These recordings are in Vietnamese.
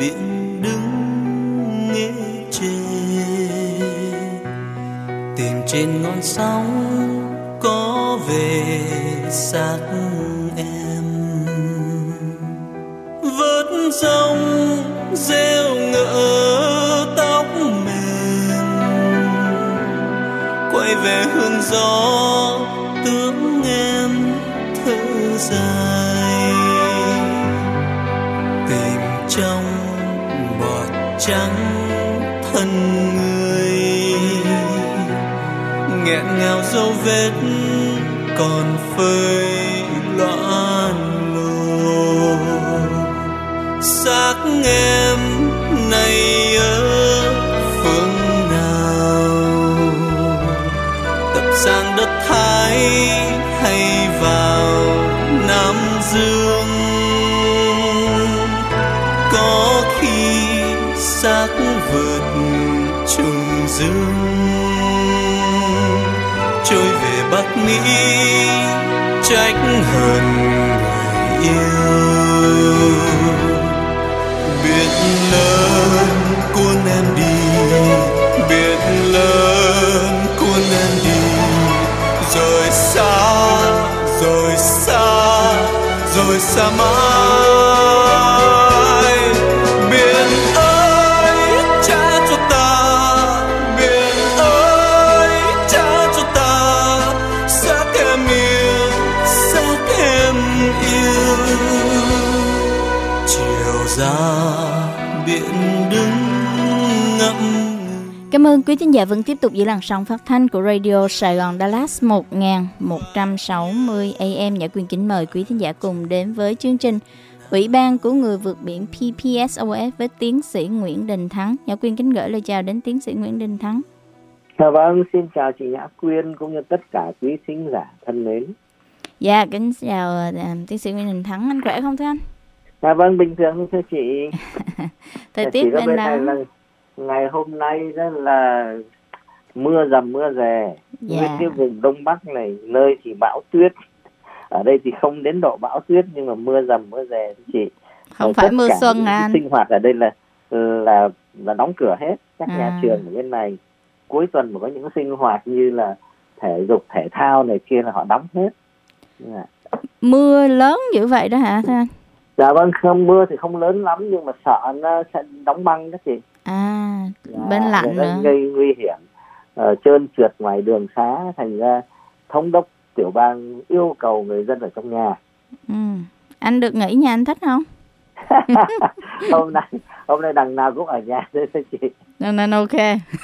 biển đứng nghe chê, tìm trên ngọn sóng có về xác em. Vớt rông rêu ngỡ tóc mềm, quay về hương gió tướng em thở dài, tìm trong bọt trắng thân người, nghẹn ngào dấu vết còn phơi loạn lồ. Xác em nay ở phương nào, tập sang đất Thái hay vào Nam Dương? Có khi xác vượt trùng dương, trôi về Bắc Mỹ trách hờn người yêu. Biển lớn cuốn em đi, biển lớn cuốn em đi, rồi xa, rồi xa, rồi xa mãi. Biển ơi trả cho ta, biển ơi trả cho ta, xác em yêu, xác em yêu. Chiều ra biển đứng ngậm. Cảm ơn quý thính giả vẫn tiếp tục giữ làn sóng phát thanh của Radio Sài Gòn Dallas 1160 AM. Nhã Quyên kính mời quý thính giả cùng đến với chương trình Ủy ban của người vượt biển PPSOS với tiến sĩ Nguyễn Đình Thắng. Nhã Quyên kính gửi lời chào đến tiến sĩ Nguyễn Đình Thắng. Vâng, xin chào chị Nhã Quyên cũng như tất cả quý thính giả thân mến. Dạ, kính chào tiến sĩ Nguyễn Đình Thắng. Anh khỏe không thưa anh? Vâng, bình thường thưa chị. Thời tiết bên đó ngày hôm nay rất là mưa rầm mưa rè. Nguyên cái vùng Đông Bắc này nơi thì bão tuyết, ở đây thì không đến độ bão tuyết nhưng mà mưa rầm mưa rè chị. Không phải mưa xuân à anh? Sinh hoạt ở đây là đóng cửa hết. Các nhà trường ở bên này cuối tuần mà có những sinh hoạt như là thể dục thể thao này kia là họ đóng hết. Mưa lớn dữ vậy đó hả thưa anh? Dạ vâng, không, mưa thì không lớn lắm nhưng mà sợ nó sẽ đóng băng đó chị. Bên lạnh nữa gây nguy hiểm, trơn trượt ngoài đường xá, thành ra thống đốc tiểu bang yêu cầu người dân ở trong nhà. Anh được nghỉ nhà anh thích không? hôm nay đằng nào cũng ở nhà đấy chị. Nên ok.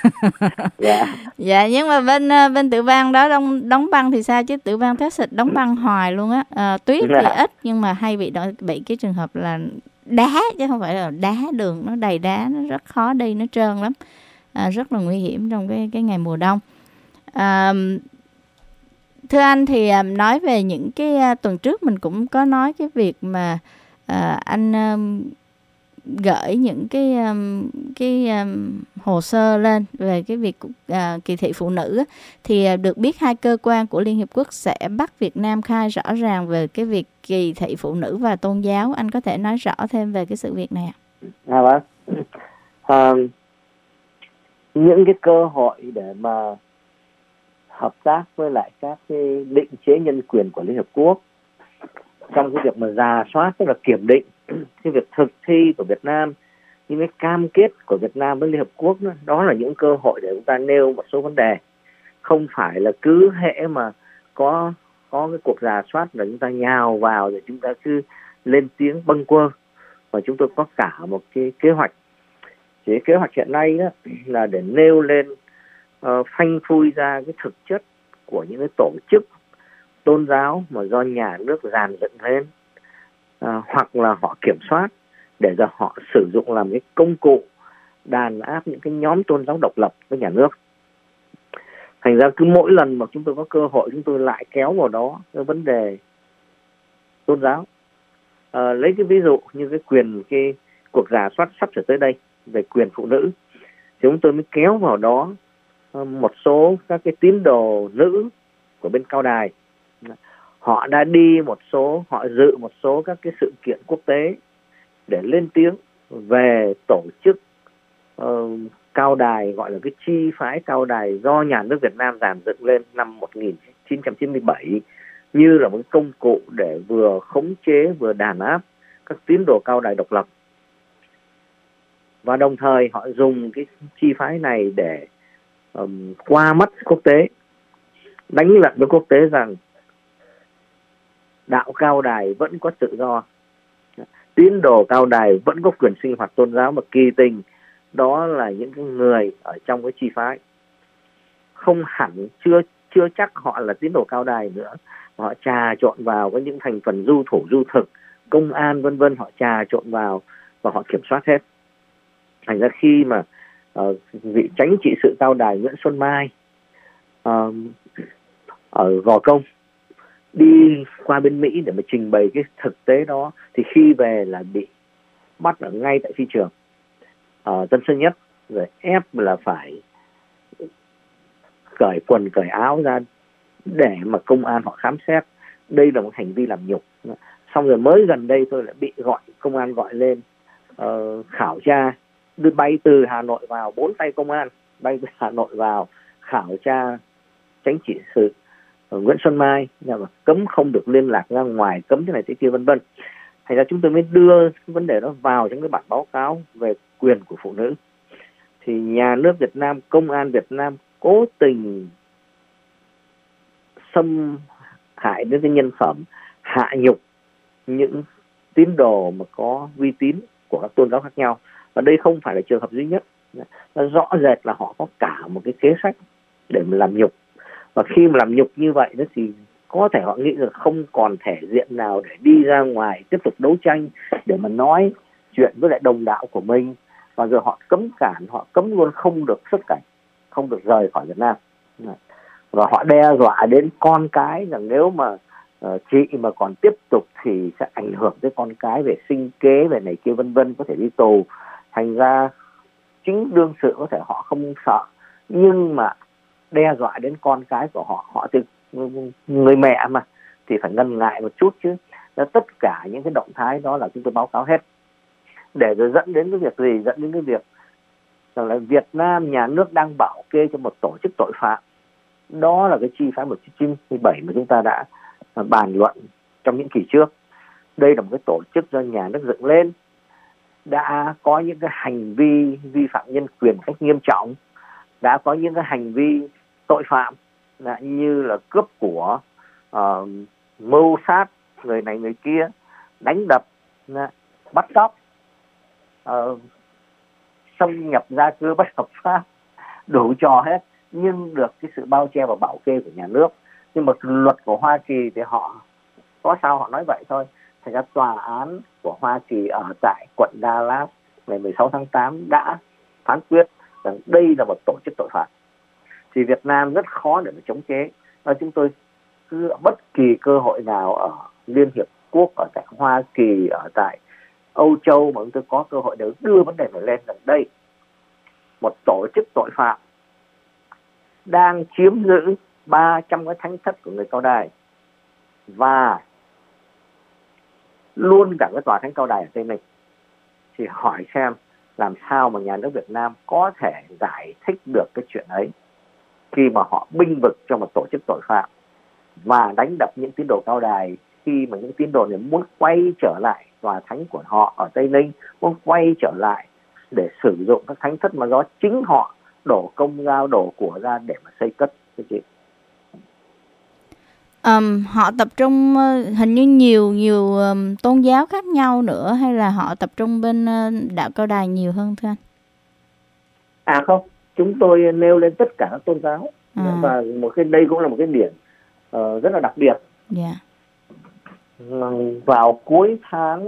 Dạ, nhưng mà bên tiểu bang đó đóng băng thì sao chứ? Tiểu bang Texas đóng băng hoài luôn á. Tuyết thì ít nhưng mà hay bị cái trường hợp là đá, chứ không phải là đá, đường nó đầy đá, nó rất khó đi, nó trơn lắm, rất là nguy hiểm trong cái ngày mùa đông. Thưa anh thì nói về những cái tuần trước mình cũng có nói cái việc mà anh gửi những cái hồ sơ lên về cái việc kỳ thị phụ nữ, thì được biết hai cơ quan của Liên Hiệp Quốc sẽ bắt Việt Nam khai rõ ràng về cái việc kỳ thị phụ nữ và tôn giáo. Anh có thể nói rõ thêm về cái sự việc này ạ? Vâng. Những cái cơ hội để mà hợp tác với lại các cái định chế nhân quyền của Liên Hợp Quốc trong cái việc mà rà soát, tức là kiểm định cái việc thực thi của Việt Nam, những cái cam kết của Việt Nam với Liên Hợp Quốc đó là những cơ hội để chúng ta nêu một số vấn đề. Không phải là cứ hễ mà có cái cuộc rà soát là chúng ta nhào vào rồi chúng ta cứ lên tiếng bâng quơ, và chúng tôi có cả một cái kế hoạch. Thì kế hoạch hiện nay đó là để nêu lên, phanh phui ra cái thực chất của những cái tổ chức tôn giáo mà do nhà nước dàn dựng lên, hoặc là họ kiểm soát để cho họ sử dụng làm cái công cụ đàn áp những cái nhóm tôn giáo độc lập với nhà nước. Thành ra cứ mỗi lần mà chúng tôi có cơ hội chúng tôi lại kéo vào đó cái vấn đề tôn giáo. Lấy cái ví dụ như cái cuộc rà soát sắp sửa tới đây về quyền phụ nữ, thì chúng tôi mới kéo vào đó một số các cái tín đồ nữ của bên Cao Đài. Họ đã đi họ dự một số các cái sự kiện quốc tế để lên tiếng về tổ chức cao đài, gọi là cái chi phái cao đài do nhà nước Việt Nam dàn dựng lên năm 1997 như là một công cụ để vừa khống chế vừa đàn áp các tín đồ cao đài độc lập. Và đồng thời họ dùng cái chi phái này để qua mắt quốc tế, đánh lận với quốc tế rằng đạo cao đài vẫn có tự do, tín đồ cao đài vẫn có quyền sinh hoạt tôn giáo, mà kỳ tình đó là những cái người ở trong cái chi phái, không hẳn chưa chắc họ là tín đồ cao đài nữa, họ trà trộn vào với những thành phần du thủ du thực, công an vân vân, họ trà trộn vào và họ kiểm soát hết. Thành ra khi mà vị chánh trị sự cao đài Nguyễn Xuân Mai ở Gò Công đi qua bên Mỹ để mà trình bày cái thực tế đó, thì khi về là bị bắt ở ngay tại phi trường Tân Sơn Nhất, rồi ép là phải cởi quần cởi áo ra để mà công an họ khám xét. Đây là một hành vi làm nhục. Xong rồi mới gần đây tôi lại bị công an gọi lên khảo tra, đưa bay từ Hà Nội vào, 4 tay công an bay từ Hà Nội vào khảo tra chánh trị sự Nguyễn Xuân Mai, cấm không được liên lạc ra ngoài, cấm thế này thế kia vân vân. Thành ra chúng tôi mới đưa vấn đề đó vào trong cái bản báo cáo về quyền của phụ nữ. Thì nhà nước Việt Nam, công an Việt Nam cố tình xâm hại đến cái nhân phẩm, hạ nhục những tín đồ mà có uy tín của các tôn giáo khác nhau. Và đây không phải là trường hợp duy nhất, nó rõ rệt là họ có cả một cái kế sách để mà làm nhục. Và khi mà làm nhục như vậy đó thì có thể họ nghĩ là không còn thể diện nào để đi ra ngoài tiếp tục đấu tranh, để mà nói chuyện với lại đồng đạo của mình. Và rồi họ cấm cản, họ cấm luôn không được xuất cảnh, không được rời khỏi Việt Nam. Và họ đe dọa đến con cái rằng nếu mà chị mà còn tiếp tục thì sẽ ảnh hưởng tới con cái về sinh kế, về này kia vân vân, có thể đi tù. Thành ra chính đương sự có thể họ không sợ, nhưng mà đe dọa đến con cái của họ thì người mẹ mà thì phải ngần ngại một chút chứ. Tất cả những cái động thái đó là chúng tôi báo cáo hết, để rồi dẫn đến cái việc gì? Dẫn đến cái việc rằng là Việt Nam nhà nước đang bảo kê cho một tổ chức tội phạm. Đó là cái chi phái 1997 mà chúng ta đã bàn luận trong những kỳ trước. Đây là một cái tổ chức do nhà nước dựng lên, đã có những cái hành vi vi phạm nhân quyền cách nghiêm trọng, đã có những cái hành vi tội phạm như là cướp của, mưu sát người này người kia, đánh đập, bắt cóc, xâm nhập gia cư bất hợp pháp, đủ trò hết, nhưng được cái sự bao che và bảo kê của nhà nước. Nhưng mà luật của Hoa Kỳ thì họ có sao họ nói vậy thôi. Thành ra tòa án của Hoa Kỳ ở tại quận Dallas ngày 16 tháng 8 đã phán quyết rằng đây là một tổ chức tội phạm. Thì Việt Nam rất khó để mà chống chế. Và chúng tôi cứ bất kỳ cơ hội nào ở Liên Hiệp Quốc, ở tại Hoa Kỳ, ở tại Âu Châu mà chúng tôi có cơ hội để đưa vấn đề này lên, rằng đây một tổ chức tội phạm đang chiếm giữ 300 cái thánh thất của người Cao Đài, và luôn cả cái tòa thánh Cao Đài ở Tây Ninh. Thì hỏi xem làm sao mà nhà nước Việt Nam có thể giải thích được cái chuyện ấy khi mà họ binh vực cho một tổ chức tội phạm và đánh đập những tín đồ Cao Đài, khi mà những tín đồ này muốn quay trở lại tòa thánh của họ ở Tây Ninh, muốn quay trở lại để sử dụng các thánh thất mà do chính họ đổ công lao, đổ của ra để mà xây cất. Họ tập trung hình như nhiều tôn giáo khác nhau nữa, hay là họ tập trung bên đạo Cao Đài nhiều hơn thưa anh? Không, chúng tôi nêu lên tất cả các tôn giáo. Và đây cũng là một cái điểm rất là đặc biệt. Yeah. Vào cuối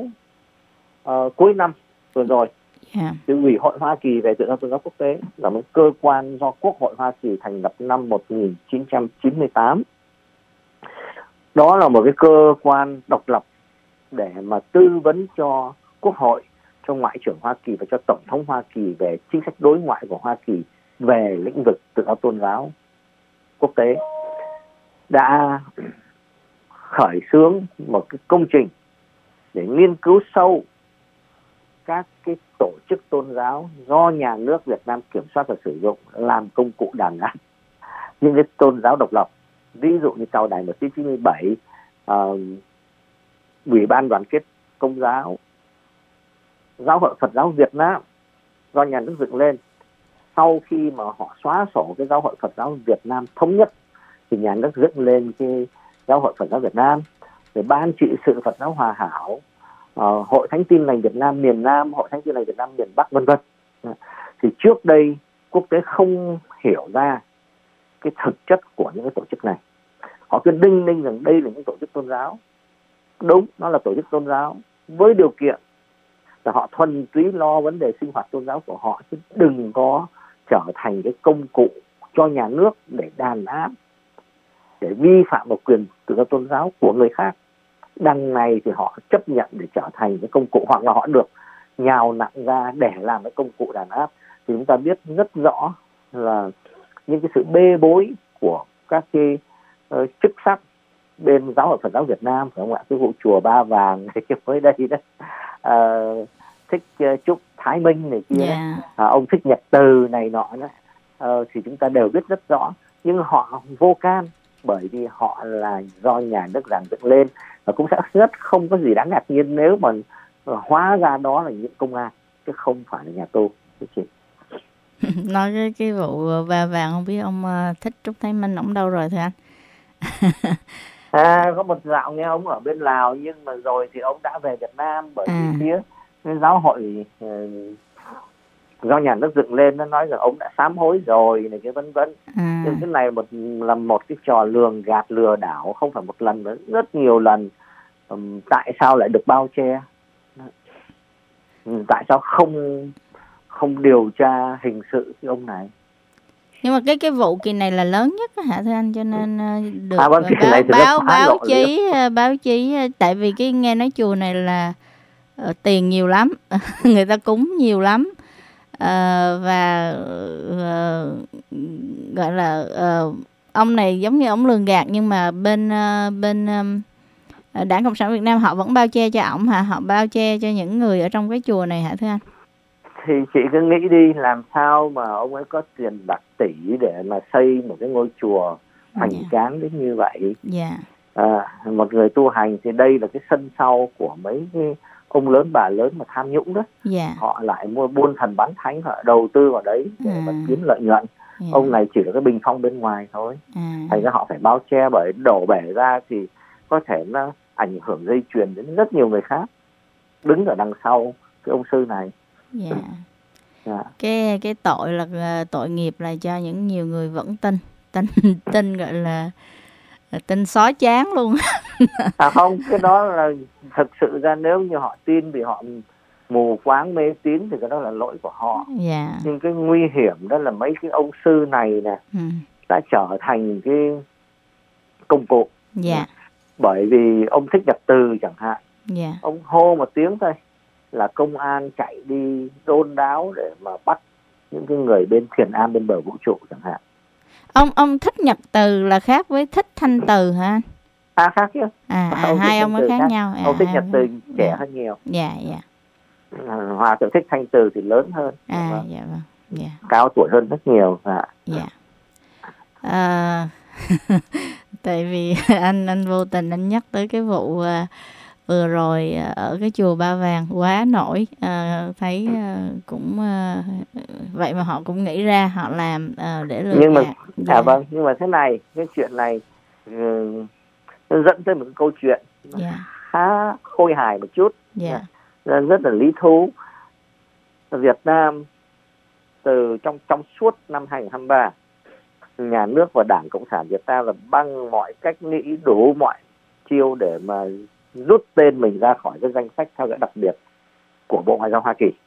năm vừa rồi, Ủy ủy hội Hoa Kỳ về tự do tôn giáo quốc tế là một cơ quan do Quốc hội Hoa Kỳ thành lập năm 1998. Đó là một cái cơ quan độc lập để mà tư vấn cho Quốc hội, cho Ngoại trưởng Hoa Kỳ và cho Tổng thống Hoa Kỳ về chính sách đối ngoại của Hoa Kỳ về lĩnh vực tự do tôn giáo quốc tế. Đã khởi xướng một cái công trình để nghiên cứu sâu các cái tổ chức tôn giáo do nhà nước Việt Nam kiểm soát và sử dụng làm công cụ đàn áp những cái tôn giáo độc lập. Ví dụ như Cao Đài 1997, Ủy ban Đoàn kết Công giáo, Giáo hội Phật giáo Việt Nam do nhà nước dựng lên. Sau khi mà họ xóa sổ cái Giáo hội Phật giáo Việt Nam thống nhất thì nhà nước dựng lên cái Giáo hội Phật giáo Việt Nam, rồi Ban trị sự Phật giáo Hòa Hảo, Hội Thánh Tin Lành Việt Nam miền Nam, Hội Thánh Tin Lành Việt Nam miền Bắc, vân vân. Thì trước đây quốc tế không hiểu ra cái thực chất của những cái tổ chức này. Họ cứ đinh ninh rằng đây là những tổ chức tôn giáo. Đúng, nó là tổ chức tôn giáo với điều kiện là họ thuần túy lo vấn đề sinh hoạt tôn giáo của họ, chứ đừng có trở thành cái công cụ cho nhà nước để đàn áp, để vi phạm vào quyền tự do tôn giáo của người khác. Đằng này thì họ chấp nhận để trở thành cái công cụ, hoặc là họ được nhào nặng ra để làm cái công cụ đàn áp. Thì chúng ta biết rất rõ là những cái sự bê bối của các cái chức sắc bên Giáo hội Phật giáo Việt Nam, phải không ạ? Cái vụ chùa Ba Vàng này mới đây đó, Thích Trúc Thái Minh này kia, ông Thích Nhật Từ này nọ đó, thì chúng ta đều biết rất rõ. Nhưng họ vô can bởi vì họ là do nhà nước giàn dựng lên, và cũng sẽ rất không có gì đáng ngạc nhiên nếu mà hóa ra đó là những công an chứ không phải là nhà tù. Nói cái vụ Ba Vàng, không biết ông Thích Trúc Thái Minh ông đâu rồi thưa anh? Có một dạo nghe ông ở bên Lào, nhưng mà rồi thì ông đã về Việt Nam bởi vì phía cái giáo hội do nhà nước dựng lên nó nói rằng ông đã sám hối rồi này, cái vân vân. Nhưng cái này là một cái trò lường gạt, lừa đảo, không phải một lần nữa, rất nhiều lần. Tại sao lại được bao che? Tại sao không điều tra hình sự cái ông này? Nhưng mà cái vụ kỳ này là lớn nhất đó, hả thưa anh, cho nên được báo chí tại vì cái nghe nói chùa này là tiền nhiều lắm, người ta cúng nhiều lắm, và gọi là ông này giống như ông lường gạt, nhưng mà bên Đảng Cộng sản Việt Nam họ vẫn bao che cho ổng hả? Họ bao che cho những người ở trong cái chùa này hả thưa anh? Thì chị cứ nghĩ đi, làm sao mà ông ấy có tiền bạc tỷ để mà xây một cái ngôi chùa hoành tráng đến như vậy? Một người tu hành thì đây là cái sân sau của mấy cái ông lớn bà lớn mà tham nhũng đó. Họ lại mua buôn thần bán thánh, họ đầu tư vào đấy để mà kiếm lợi nhuận. Ông này chỉ là cái bình phong bên ngoài thôi. Thành ra họ phải bao che, bởi đổ bể ra thì có thể nó ảnh hưởng dây chuyền đến rất nhiều người khác đứng ở đằng sau cái ông sư này. Cái tội là tội nghiệp là cho những nhiều người vẫn tin gọi là tin xóa chán luôn. Không, cái đó là thực sự ra nếu như họ tin vì họ mù quáng mê tín thì cái đó là lỗi của họ. Nhưng cái nguy hiểm đó là mấy cái ông sư này nè đã trở thành cái công cụ. Bởi vì ông Thích Nhật Từ chẳng hạn, ông hô một tiếng thôi là công an chạy đi đôn đáo để mà bắt những cái người bên thiền am bên bờ vũ trụ chẳng hạn. Ông Thích Nhật Từ là khác với Thích Thanh Từ hả? Khác chứ. Hai ông nó khác nhau. Ông Thích Nhật Từ trẻ hơn nhiều. Hòa thượng Thích Thanh Từ thì lớn hơn. Cao tuổi hơn rất nhiều. Tại vì anh vô tình anh nhắc tới cái vụ vừa rồi ở cái chùa Ba Vàng quá nổi, thấy cũng vậy mà họ cũng nghĩ ra họ làm để lừa gạt. Vâng, nhưng mà thế này, cái chuyện này nó dẫn tới một cái câu chuyện khá khôi hài một chút, rất là lý thú. Việt Nam từ trong suốt năm 2023, nhà nước và Đảng Cộng sản Việt Nam là bằng mọi cách nghĩ đủ mọi chiêu để mà rút tên mình ra khỏi cái danh sách theo dõi đặc biệt của Bộ Ngoại giao Hoa Kỳ.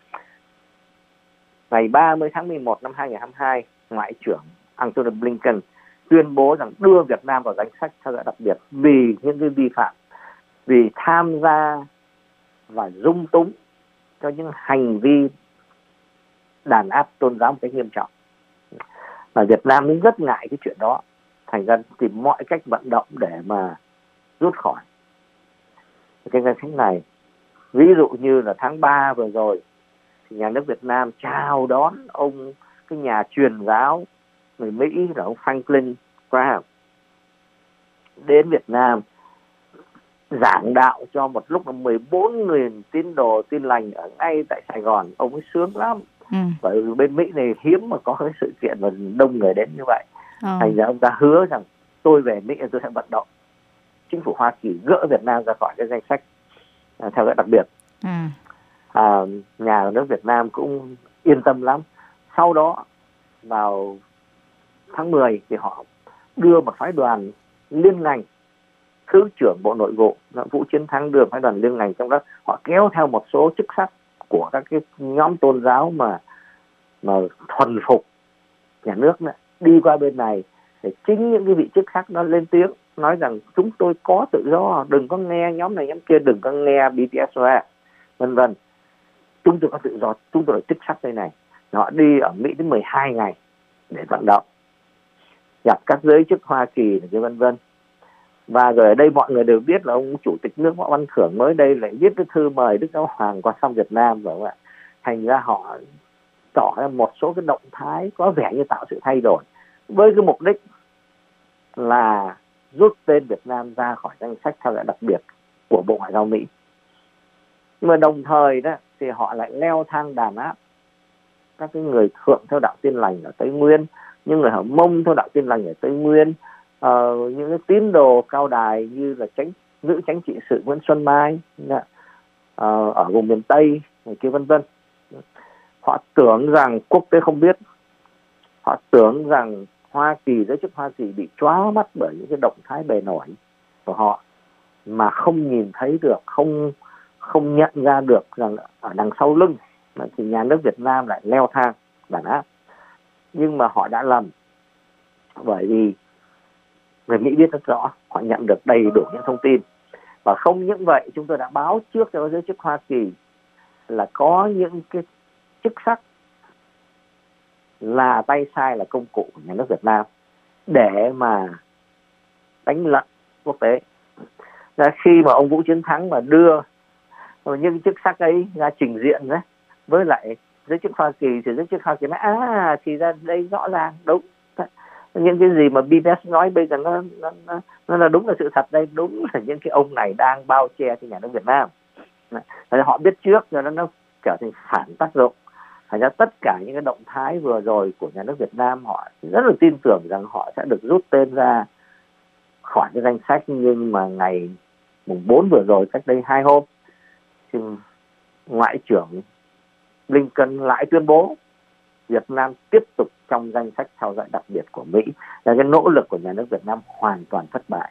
Ngày 30 tháng 11 năm 2022, Ngoại trưởng Antony Blinken tuyên bố rằng đưa Việt Nam vào danh sách theo dõi đặc biệt vì những cái vi phạm, vì tham gia và dung túng cho những hành vi đàn áp tôn giáo một cách nghiêm trọng. Và Việt Nam rất ngại cái chuyện đó, thành ra tìm mọi cách vận động để mà rút khỏi cái danh sách này. Ví dụ như là tháng 3 vừa rồi thì nhà nước Việt Nam chào đón ông cái nhà truyền giáo người Mỹ là ông Franklin Graham đến Việt Nam giảng đạo cho một lúc là 14.000 tín đồ tin lành ở ngay tại Sài Gòn. Ông ấy sướng lắm. Bởi vì bên Mỹ này hiếm mà có cái sự kiện mà đông người đến như vậy. Thành ra ông ta hứa rằng tôi về Mỹ tôi sẽ vận động chính phủ Hoa Kỳ gỡ Việt Nam ra khỏi cái danh sách theo dõi đặc biệt. Nhà nước Việt Nam cũng yên tâm lắm. Sau đó vào tháng 10 thì họ đưa một phái đoàn liên ngành, Thứ trưởng Bộ Nội vụ Vũ Chiến Thắng đưa phái đoàn liên ngành, trong đó họ kéo theo một số chức sắc của các cái nhóm tôn giáo mà thuần phục nhà nước nữa, đi qua bên này để chính những cái vị chức sắc đó lên tiếng nói rằng chúng tôi có tự do, đừng có nghe nhóm này nhóm kia, đừng có nghe BTS vân vân, chúng tôi có tự do, chúng tôi là chức sắc đây này. Họ đi ở Mỹ đến 12 ngày để vận động, gặp các giới chức Hoa Kỳ này vân vân. Và rồi ở đây mọi người đều biết là ông chủ tịch nước Võ Văn Thưởng mới đây lại viết cái thư mời Đức Giáo Hoàng qua thăm Việt Nam, phải không ạ? Thành ra họ tỏ ra một số cái động thái có vẻ như tạo sự thay đổi với cái mục đích là rút tên Việt Nam ra khỏi danh sách theo dõi đặc biệt của Bộ Ngoại giao Mỹ. Nhưng mà đồng thời đó thì họ lại leo thang đàn áp các cái người thượng theo đạo Tin lành ở Tây Nguyên, những người Hờ Mông theo đạo Tin lành ở Tây Nguyên, những cái tín đồ cao đài như là nữ chánh trị sự Nguyễn Xuân Mai ở vùng miền Tây này kia vân vân. Họ tưởng rằng quốc tế không biết, họ tưởng rằng Hoa Kỳ, giới chức Hoa Kỳ bị chóa mắt bởi những cái động thái bề nổi của họ mà không nhìn thấy được, không nhận ra được rằng ở đằng sau lưng thì nhà nước Việt Nam lại leo thang đàn áp. Nhưng mà họ đã lầm, bởi vì người Mỹ biết rất rõ, họ nhận được đầy đủ những thông tin. Và không những vậy, chúng tôi đã báo trước cho giới chức Hoa Kỳ là có những cái chức sắc là tay sai, là công cụ của nhà nước Việt Nam để mà đánh lận quốc tế. Khi mà ông Vũ Chiến Thắng mà đưa những chức sắc ấy ra trình diện đấy với lại giới chức Hoa Kỳ, thì giới chức Hoa Kỳ nói thì ra đây rõ ràng đúng, những cái gì mà BTS nói bây giờ nó là đúng, là sự thật đây, đúng là những cái ông này đang bao che cho nhà nước Việt Nam. Họ biết trước rồi nó trở thành phản tác dụng. Thành ra tất cả những cái động thái vừa rồi của nhà nước Việt Nam, họ rất là tin tưởng rằng họ sẽ được rút tên ra khỏi cái danh sách. Nhưng mà ngày mùng 4 vừa rồi, cách đây 2 hôm, thì Ngoại trưởng Blinken lại tuyên bố Việt Nam tiếp tục trong danh sách theo dõi đặc biệt của Mỹ. Là cái nỗ lực của nhà nước Việt Nam hoàn toàn thất bại.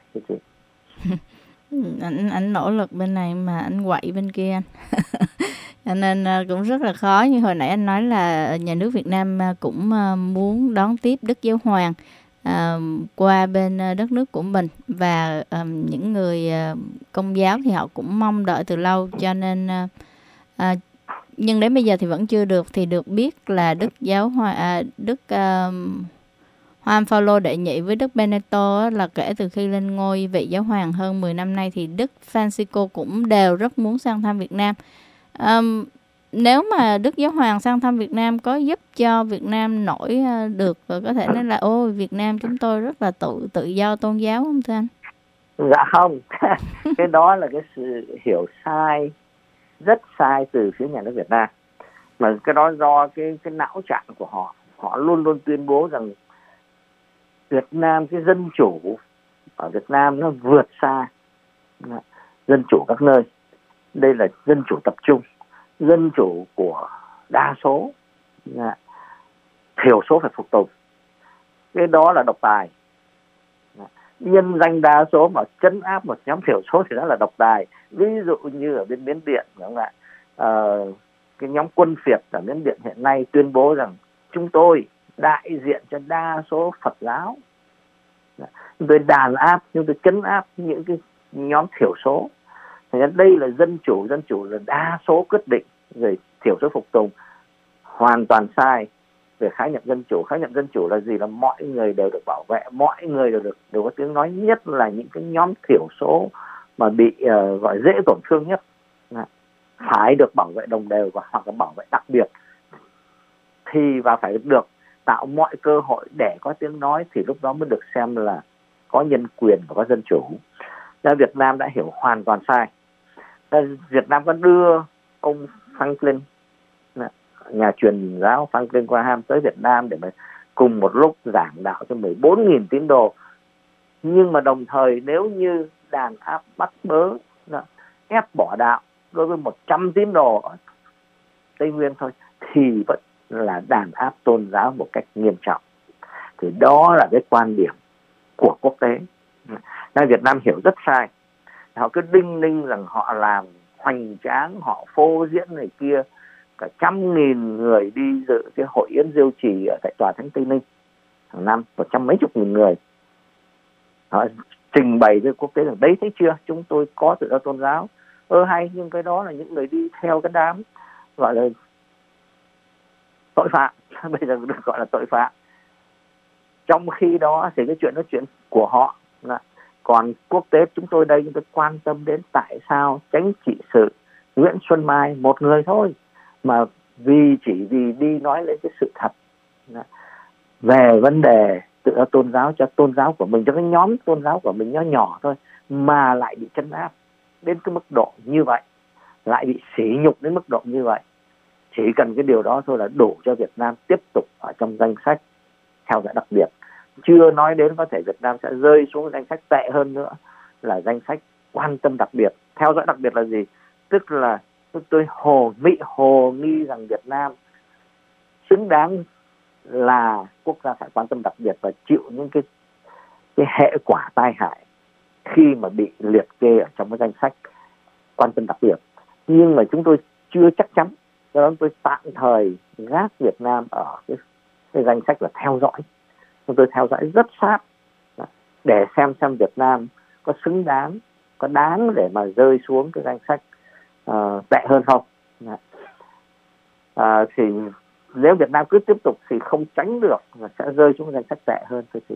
Anh nỗ lực bên này mà anh quậy bên kia. Cho nên cũng rất là khó. Như hồi nãy anh nói là nhà nước Việt Nam cũng muốn đón tiếp Đức Giáo Hoàng qua bên đất nước của mình, và những người Công giáo thì họ cũng mong đợi từ lâu, cho nên nhưng đến bây giờ thì vẫn chưa được. Thì được biết là Đức Juan Phaolô đệ nhị với Đức Benedicto là kể từ khi lên ngôi vị giáo hoàng hơn 10 năm nay thì Đức Francisco cũng đều rất muốn sang thăm Việt Nam. Nếu mà Đức Giáo hoàng sang thăm Việt Nam có giúp cho Việt Nam nổi được, và có thể nói là Việt Nam chúng tôi rất là tự do tôn giáo, không thưa anh? Dạ không. Cái đó là cái sự hiểu sai, rất sai từ phía nhà nước Việt Nam. Mà cái đó do cái não trạng của họ. Họ luôn luôn tuyên bố rằng Việt Nam, cái dân chủ ở Việt Nam nó vượt xa dân chủ các nơi. Đây là dân chủ tập trung, dân chủ của đa số, thiểu số phải phục tùng. Cái đó là độc tài. Nhân danh đa số mà trấn áp một nhóm thiểu số thì đó là độc tài. Ví dụ như ở bên Miến Điện, đúng không ạ? Cái nhóm quân phiệt ở Miến Điện hiện nay tuyên bố rằng chúng tôi đại diện cho đa số Phật giáo, chúng tôi đàn áp, chúng tôi trấn áp những cái nhóm thiểu số. Thành ra đây là dân chủ là đa số quyết định rồi thiểu số phục tùng. Hoàn toàn sai về khái niệm dân chủ. Khái niệm dân chủ là gì? Là mọi người đều được bảo vệ, mọi người đều có tiếng nói, nhất là những cái nhóm thiểu số mà bị gọi dễ tổn thương nhất. phải được bảo vệ đồng đều và hoặc là bảo vệ đặc biệt, thì và phải được tạo mọi cơ hội để có tiếng nói, thì lúc đó mới được xem là có nhân quyền và có dân chủ. Nên Việt Nam đã hiểu hoàn toàn sai. Nên Việt Nam có đưa ông Franklin, nhà truyền giáo Franklin Graham tới Việt Nam để mà cùng một lúc giảng đạo cho 14.000 tín đồ. Nhưng mà đồng thời nếu như đàn áp bắt bớ, ép bỏ đạo đối với 100 tín đồ ở Tây Nguyên thôi, thì vẫn là đàn áp tôn giáo một cách nghiêm trọng. Thì đó là cái quan điểm của quốc tế. Nên Việt Nam hiểu rất sai. Họ cứ đinh ninh rằng họ làm hoành tráng, họ phô diễn này kia. Cả 100.000 người đi dự cái hội yến diêu trì ở tại Tòa Thánh Tây Ninh hàng năm, 100 mấy chục nghìn người. Họ trình bày với quốc tế rằng đấy, thấy chưa, chúng tôi có tự do tôn giáo. Hay, nhưng cái đó là những người đi theo cái đám gọi là tội phạm. Bây giờ được gọi là tội phạm. Trong khi đó thì cái chuyện đó chuyện của họ. Còn quốc tế chúng tôi đây, chúng tôi quan tâm đến tại sao chánh trị sự Nguyễn Xuân Mai, một người thôi, mà chỉ vì đi nói lên cái sự thật về vấn đề tự do tôn giáo cho tôn giáo của mình, cho cái nhóm tôn giáo của mình nhỏ nhỏ thôi, mà lại bị trấn áp đến cái mức độ như vậy, lại bị sỉ nhục đến mức độ như vậy. Chỉ cần cái điều đó thôi là đủ cho Việt Nam tiếp tục ở trong danh sách theo dõi đặc biệt. Chưa nói đến có thể Việt Nam sẽ rơi xuống danh sách tệ hơn nữa, là danh sách quan tâm đặc biệt. Theo dõi đặc biệt là gì? Tức là tôi hồ nghi rằng Việt Nam xứng đáng là quốc gia phải quan tâm đặc biệt và chịu những cái hệ quả tai hại khi mà bị liệt kê ở trong cái danh sách quan tâm đặc biệt. Nhưng mà chúng tôi chưa chắc chắn, do đó tôi tạm thời gác Việt Nam ở cái danh sách là theo dõi. Chúng tôi theo dõi rất sát để xem Việt Nam có xứng đáng, có đáng để mà rơi xuống cái danh sách tệ hơn không. Thì nếu Việt Nam cứ tiếp tục thì không tránh được và sẽ rơi xuống danh sách tệ hơn thôi. Thì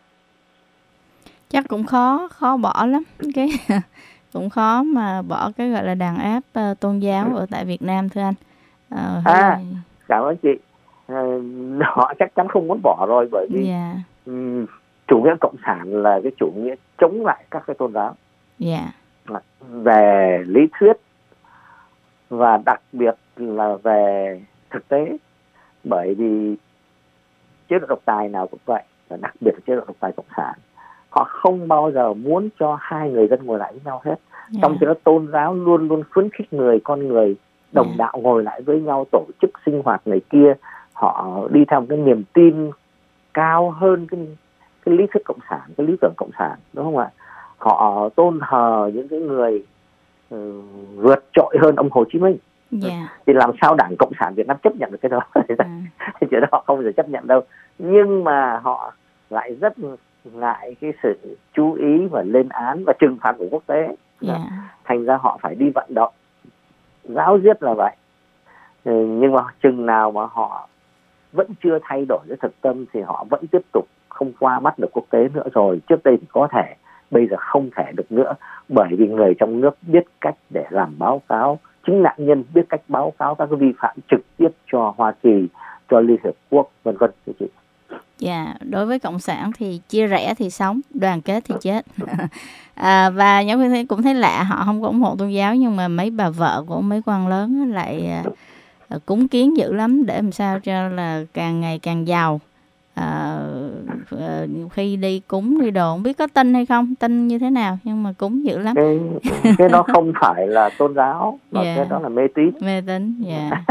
chắc cũng khó bỏ lắm, cái cũng khó mà bỏ cái gọi là đàn áp tôn giáo ở tại Việt Nam, thưa anh. Cảm ơn chị. Họ chắc chắn không muốn bỏ rồi, bởi vì chủ nghĩa cộng sản là cái chủ nghĩa chống lại các cái tôn giáo về lý thuyết và đặc biệt là về thực tế. Bởi vì chế độ độc tài nào cũng vậy, và đặc biệt là chế độ độc tài cộng sản, họ không bao giờ muốn cho hai người dân ngồi lại với nhau hết. Trong khi đó tôn giáo luôn luôn khuyến khích con người đồng đạo ngồi lại với nhau, tổ chức sinh hoạt này kia. Họ đi theo cái niềm tin cao hơn cái lý thuyết cộng sản, cái lý tưởng cộng sản, đúng không ạ? Họ tôn thờ những cái người vượt trội hơn ông Hồ Chí Minh. Thì làm sao Đảng Cộng sản Việt Nam chấp nhận được cái đó? Chuyện đó họ không bao giờ chấp nhận đâu. Nhưng mà họ lại rất ngại cái sự chú ý và lên án và trừng phạt của quốc tế. Thành ra họ phải đi vận động giáo diết là vậy. Nhưng mà chừng nào mà họ vẫn chưa thay đổi cái thực tâm thì họ vẫn tiếp tục không qua mắt được quốc tế nữa rồi. Trước đây thì có thể, bây giờ không thể được nữa, bởi vì người trong nước biết cách để làm báo cáo, chính nạn nhân biết cách báo cáo các cái vi phạm trực tiếp cho Hoa Kỳ, cho Liên Hiệp Quốc, vân vân. Đối với cộng sản thì chia rẽ thì sống, đoàn kết thì chết. Và nhóm Khuyên cũng thấy lạ, họ không có ủng hộ tôn giáo, nhưng mà mấy bà vợ của mấy quan lớn lại cúng kiến dữ lắm, để làm sao cho là càng ngày càng giàu. Khi đi cúng đi đồ, không biết có tin hay không, tin như thế nào, nhưng mà cúng dữ lắm. Cái đó không phải là tôn giáo, mà cái đó là mê tín. Mê tín,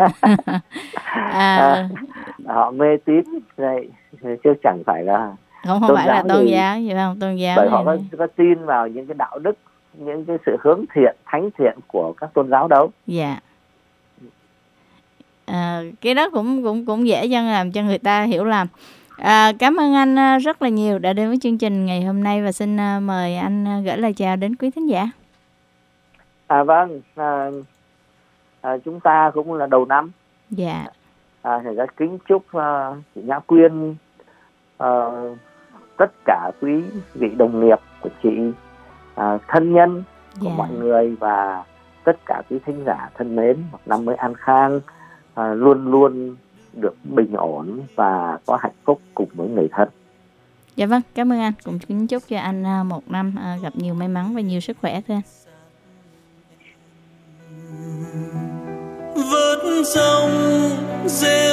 họ mê tín vậy, chứ chẳng phải là không phải là tôn giáo gì không, tôn giáo. Bởi họ có tin vào những cái đạo đức, những cái sự hướng thiện, thánh thiện của các tôn giáo đâu. Cái đó cũng dễ dàng làm cho người ta hiểu lầm. Cảm ơn anh rất là nhiều đã đến với chương trình ngày hôm nay, và xin mời anh gửi lời chào đến quý thính giả. Vâng, chúng ta cũng là đầu năm. Thành ra kính chúc chị Nhã Quyên, tất cả quý vị đồng nghiệp của chị, thân nhân của mọi người, và tất tất cả quý thính giả thân mến, một năm mới an khang, luôn luôn được bình ổn và có hạnh phúc cùng với người thân. Dạ vâng, cảm ơn anh. Cũng kính chúc cho anh một năm gặp nhiều may mắn và nhiều sức khỏe thưa anh. Vớt rồng dê